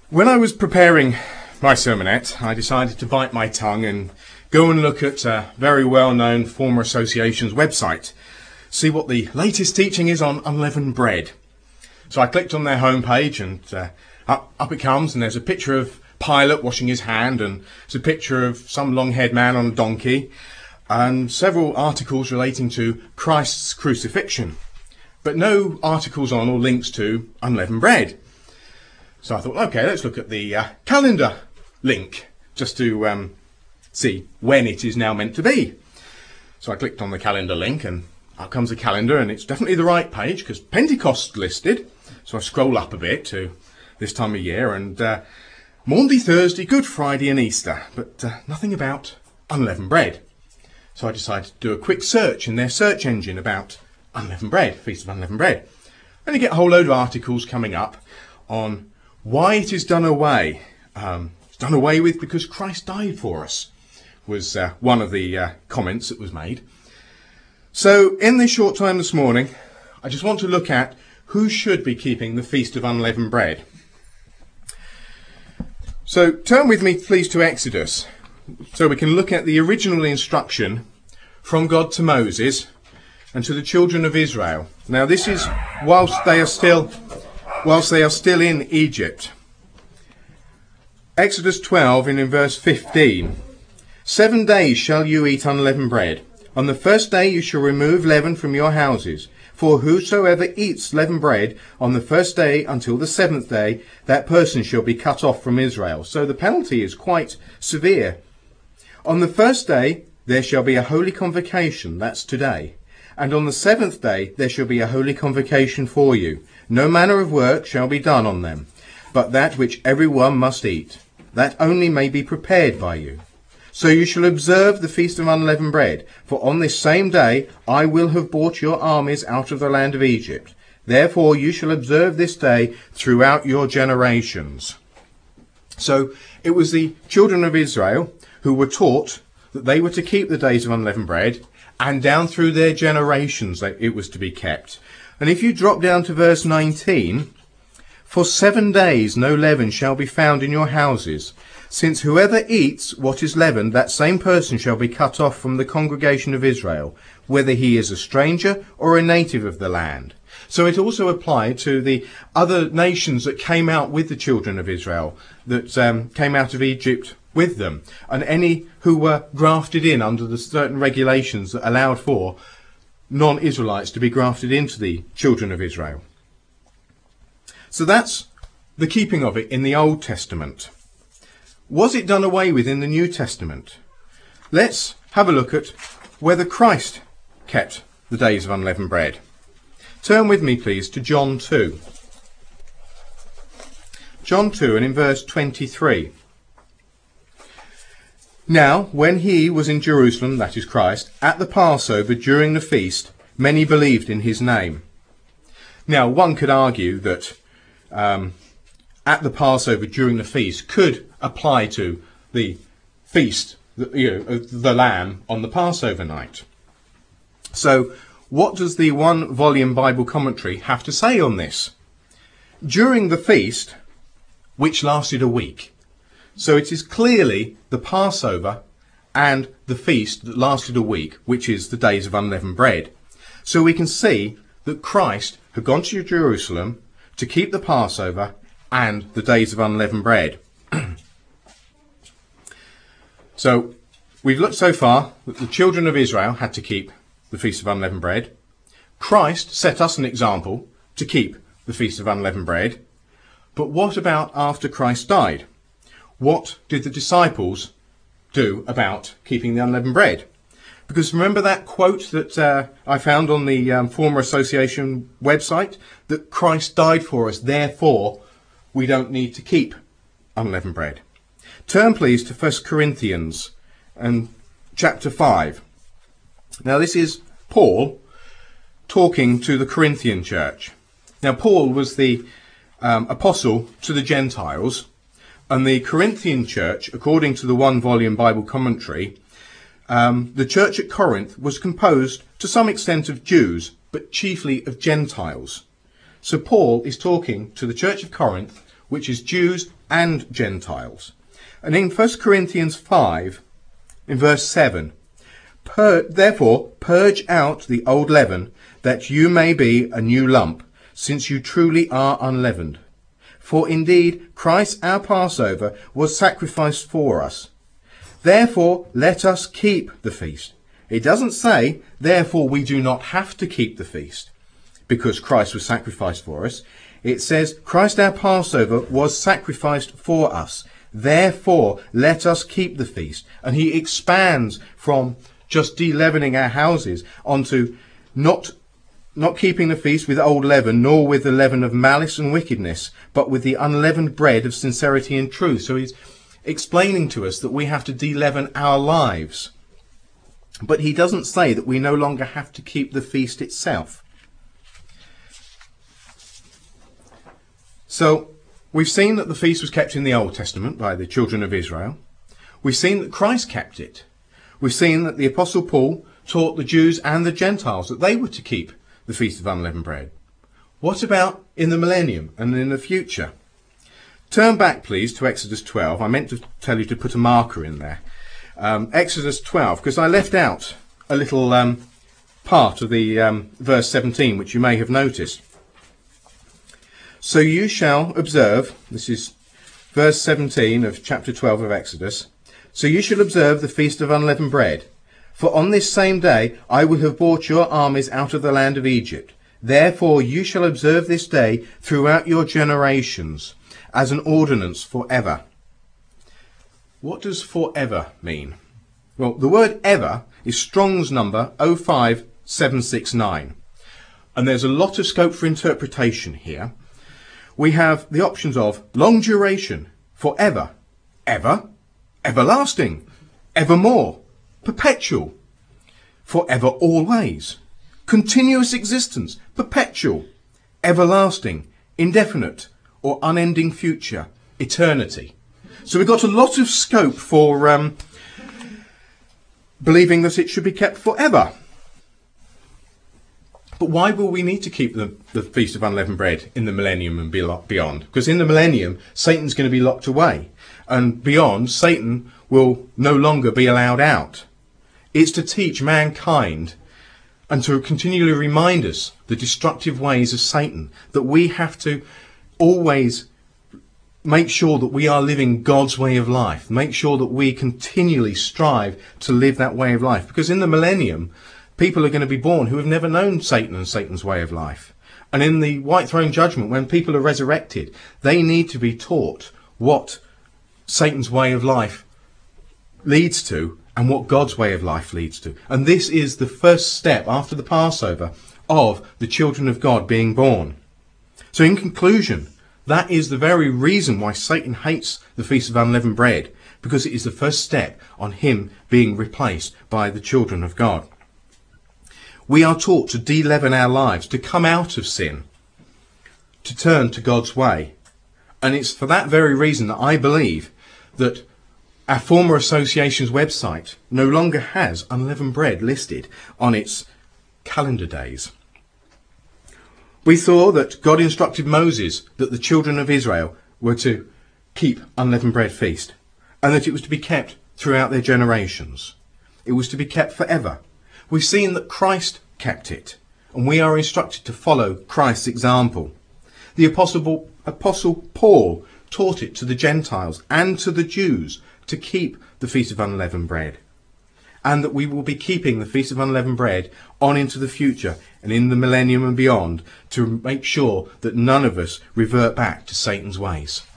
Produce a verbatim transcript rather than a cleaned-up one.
When I was preparing my sermonette, I decided to bite my tongue and go and look at a very well-known former association's website, see what the latest teaching is on unleavened bread. So I clicked on their homepage and uh, up, up it comes, and there's a picture of Pilate washing his hand, and there's a picture of some long-haired man on a donkey, and several articles relating to Christ's crucifixion, but no articles on or links to unleavened bread. So I thought, okay, let's look at the uh, calendar link, just to um, see when it is now meant to be. So I clicked on the calendar link, and out comes the calendar, and it's definitely the right page, because Pentecost's listed. So I scroll up a bit to this time of year, and uh, Maundy Thursday, Good Friday and Easter, but uh, nothing about unleavened bread. So I decided to do a quick search in their search engine about unleavened bread, Feast of Unleavened Bread. And you get a whole load of articles coming up on why it is done away. Um, it's done away with because Christ died for us, was uh, one of the uh, comments that was made. So in this short time this morning, I just want to look at who should be keeping the Feast of Unleavened Bread. So turn with me, please, to Exodus, so we can look at the original instruction from God to Moses and to the children of Israel. Now this is whilst they are still... whilst they are still in Egypt. Exodus twelve and in verse fifteen. Seven days shall you eat unleavened bread. On the first day you shall remove leaven from your houses. For whosoever eats leavened bread on the first day until the seventh day, that person shall be cut off from Israel. So the penalty is quite severe. On the first day there shall be a holy convocation, that's today. And on the seventh day there shall be a holy convocation for you. No manner of work shall be done on them, but that which every one must eat, that only may be prepared by you. So you shall observe the Feast of Unleavened Bread, for on this same day I will have brought your armies out of the land of Egypt. Therefore you shall observe this day throughout your generations. So it was the children of Israel who were taught that they were to keep the days of unleavened bread, and down through their generations that it was to be kept. And if you drop down to verse nineteen, for seven days no leaven shall be found in your houses, since whoever eats what is leavened, that same person shall be cut off from the congregation of Israel, whether he is a stranger or a native of the land. So it also applied to the other nations that came out with the children of Israel, that um, came out of Egypt with them, and any who were grafted in under the certain regulations that allowed for non-Israelites to be grafted into the children of Israel. So that's the keeping of it in the Old Testament. Was it done away with in the New Testament? Let's have a look at whether Christ kept the days of unleavened bread. Turn with me, please, to John two. John two, and in verse twenty-three. Now, when he was in Jerusalem, that is Christ, at the Passover during the feast, many believed in his name. Now, one could argue that um, at the Passover during the feast could apply to the feast, you know, of the Lamb on the Passover night. So, what does the one-volume Bible commentary have to say on this? During the feast, which lasted a week, so it is clearly the Passover and the feast that lasted a week, which is the days of unleavened bread. So we can see that Christ had gone to Jerusalem to keep the Passover and the days of unleavened bread. So we've looked so far that the children of Israel had to keep the Feast of Unleavened Bread. Christ set us an example to keep the Feast of Unleavened Bread. But what about after Christ died? What did the disciples do about keeping the unleavened bread? Because remember that quote that uh, I found on the um, former association website, that Christ died for us, therefore we don't need to keep unleavened bread. Turn please to First Corinthians and chapter five. Now this is Paul talking to the Corinthian church. Now Paul was the um, apostle to the Gentiles, and the Corinthian church, according to the one-volume Bible commentary, um, the church at Corinth was composed to some extent of Jews, but chiefly of Gentiles. So Paul is talking to the church of Corinth, which is Jews and Gentiles. And in First Corinthians five, in verse seven, Pur- therefore purge out the old leaven, that you may be a new lump, since you truly are unleavened. For indeed Christ our Passover was sacrificed for us. Therefore let us keep the feast. It doesn't say, therefore we do not have to keep the feast, because Christ was sacrificed for us. It says, Christ our Passover was sacrificed for us. Therefore let us keep the feast. And he expands from just de-leavening our houses onto not not keeping the feast with old leaven, nor with the leaven of malice and wickedness, but with the unleavened bread of sincerity and truth. So he's explaining to us that we have to de-leaven our lives. But he doesn't say that we no longer have to keep the feast itself. So we've seen that the feast was kept in the Old Testament by the children of Israel. We've seen that Christ kept it. We've seen that the Apostle Paul taught the Jews and the Gentiles that they were to keep the Feast of Unleavened Bread. What about in the millennium and in the future? Turn back, please, to Exodus twelve. I meant to tell you to put a marker in there. Um, Exodus twelve, because I left out a little um, part of the um, verse seventeen, which you may have noticed. So you shall observe, this is verse seventeen of chapter twelve of Exodus, so you shall observe the Feast of Unleavened Bread. For on this same day I will have brought your armies out of the land of Egypt. Therefore you shall observe this day throughout your generations, as an ordinance forever. What does forever mean? Well, the word ever is Strong's number oh five seven six nine. And there's a lot of scope for interpretation here. We have the options of long duration, forever, ever, everlasting, evermore, perpetual, forever always, continuous existence, perpetual, everlasting, indefinite, or unending future, eternity. So we've got a lot of scope for um, believing that it should be kept forever. But why will we need to keep the, the Feast of Unleavened Bread in the millennium and beyond? Because in the millennium, Satan's going to be locked away. And beyond, Satan will no longer be allowed out. It's to teach mankind and to continually remind us the destructive ways of Satan, that we have to always make sure that we are living God's way of life. Make sure that we continually strive to live that way of life. Because in the millennium, people are going to be born who have never known Satan and Satan's way of life. And in the white throne judgment, when people are resurrected, they need to be taught what Satan's way of life leads to and what God's way of life leads to. And this is the first step after the Passover of the children of God being born. So in conclusion, that is the very reason why Satan hates the Feast of Unleavened Bread, because it is the first step on him being replaced by the children of God. We are taught to de-leaven our lives, to come out of sin, to turn to God's way. And it's for that very reason that I believe that our former association's website no longer has unleavened bread listed on its calendar days. We saw that God instructed Moses that the children of Israel were to keep unleavened bread feast, and that it was to be kept throughout their generations. It was to be kept forever. We've seen that Christ kept it, and we are instructed to follow Christ's example. The Apostle, Apostle Paul taught it to the Gentiles and to the Jews to keep the Feast of Unleavened Bread, and that we will be keeping the Feast of Unleavened Bread on into the future and in the millennium and beyond, to make sure that none of us revert back to Satan's ways.